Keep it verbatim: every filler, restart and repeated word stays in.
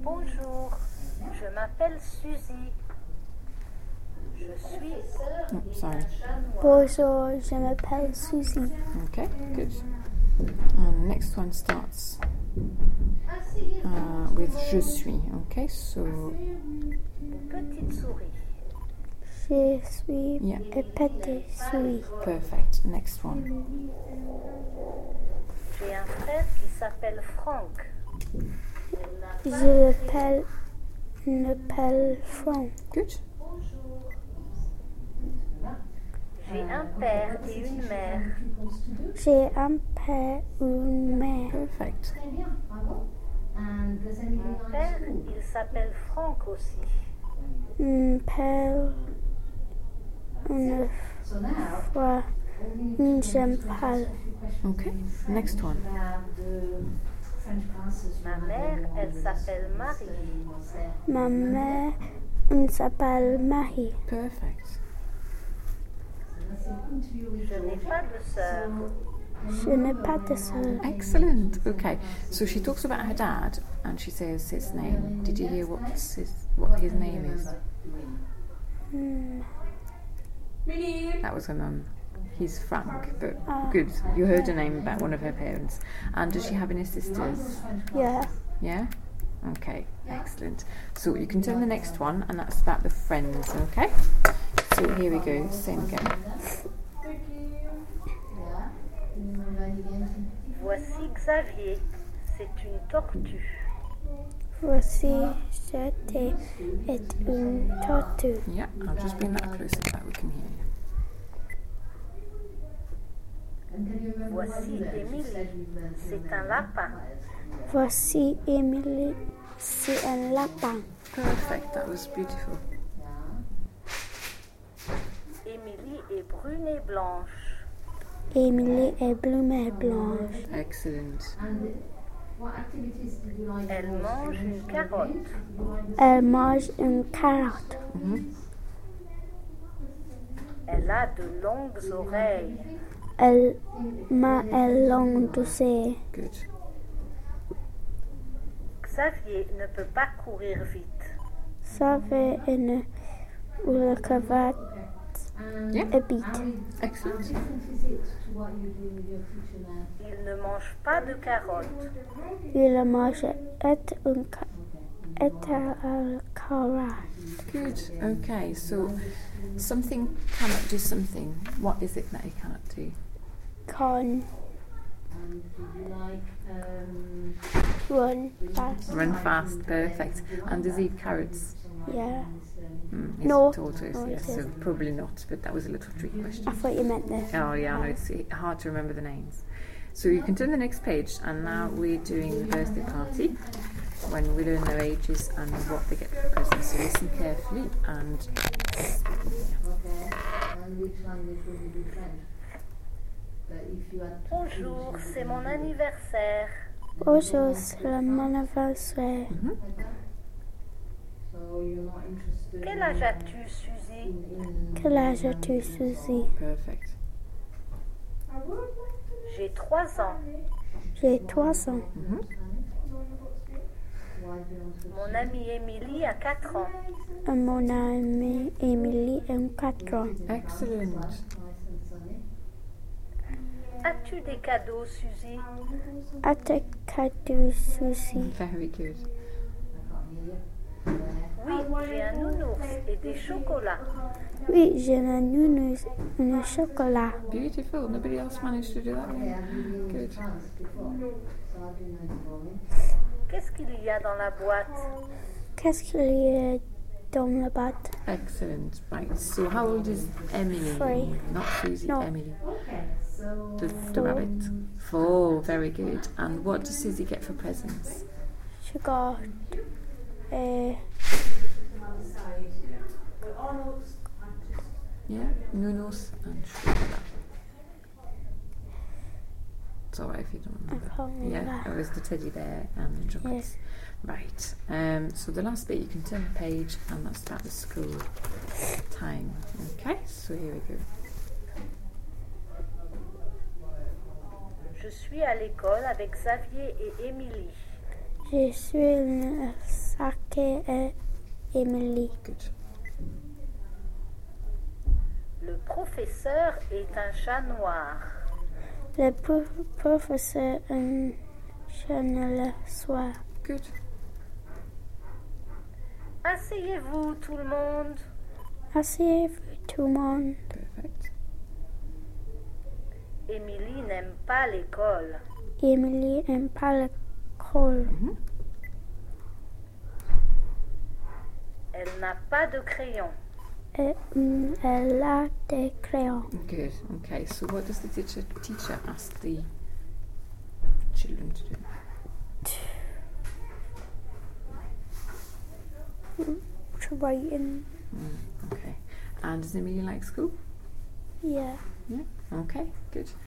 Bonjour, je m'appelle Suzy. Je suis sœur Oh, sorry. Bonjour, je m'appelle Suzy. Okay, good. And next one starts uh, with je suis. Okay, so petite souris. Je suis yeah, une petite souris. perfect. Next one. J'ai un frère qui s'appelle Franck. Je l'appelle, m'appelle Franck. Good. J'ai un père et une mère. J'ai un père et une mère. Perfect. Mon père, il s'appelle Franck aussi. Mon père, une fois, une j'appelle. Okay, next one. Ma mère, elle s'appelle Marie. Ma mère, elle s'appelle Marie. Perfect. Je n'ai pas de sœur. Je n'ai pas de sœur. Excellent. Okay, so she talks about her dad and she says his name. Did you hear what his, what his name is? Hmm. That was her mum. He's Frank, but Ah. good. You heard her name about one of her parents. And does she have any sisters? Yeah. Yeah? Okay, excellent. So you can turn the next one, and that's about the friends, okay? So here we go, same again. Voici Xavier. C'est une tortue. Voici, c'était est une tortue. Yeah, I'll just bring that closer so that we can hear you. Voici Émilie. C'est un lapin. Voici Émilie, c'est un lapin. Perfect, that was beautiful. Émilie est brune et blanche. Émilie est brune et blanche. Excellent. Elle mange une carotte. Elle mange une carotte. Mm-hmm. Elle a de longues oreilles. Elle m'a elle longue douceur. Good. Xavier ne peut pas courir vite. Ça fait une ou la cravate Yeah, habite. excellent. Il ne mange pas de carottes. Il mange est une ca- est un carotte. Good. Okay, so something cannot do something. What is it that it cannot do? Con run fast. Run fast, perfect. And does he eat carrots? Yeah. Mm, he's No. a tortoise, No, yes, it so isn't. probably not, but that was a little trick question. I thought you meant this. Oh yeah, I know, it's hard to remember the names. So you can turn the next page, and now we're doing the birthday party, when we learn their ages and what they get for presents. So listen carefully and... Bonjour, c'est mon anniversaire. Bonjour, c'est le mon anniversaire. Mhm. Quel âge as-tu, Suzy? Quel âge as-tu, Suzy? Perfect. J'ai trois ans. J'ai trois ans. Mhm. Mon amie Émilie a quatre ans. Et mon amie Émilie a quatre ans. Excellent. As-tu des cadeaux, Suzy? As-tu cadeau, Suzy? Very good. Oui, j'ai un nounours et des chocolats. Oui, j'ai un nounours et un chocolat. Beautiful. Nobody else managed to do that one. Good. Qu'est-ce qu'il y a dans la boîte? Qu'est-ce qu'il y a dans la boîte? Excellent. Right. So how old is Emily? Three. Not Susie, No. Emily. The, the rabbit. Four. Very good. And what does Susie get for presents? She got uh, Yeah, Nunos and chocolate. It's alright if you don't I remember. can't remember. Yeah, it was the teddy bear and the chocolates. Right. Um, so the last bit, you can turn the page, and that's about the school time. Okay, so here we go. Je suis à l'école avec Xavier et Émilie. Je suis le sac et Emily. Good. Le professeur est un chat noir. Le pro- professeur un chat le soir. Good. Asseyez-vous tout le monde. Asseyez-vous tout le monde. Perfect. Émilie n'aime pas l'école. Emily n'aime pas l'école. Mhm. Elle n'a pas de crayon. Et, mm, Elle a des crayons. Good. Okay. So what does the teacher teacher ask the children to do? Writing. Mm, okay. And does Emily like school? Yeah. Yeah. Okay. Good.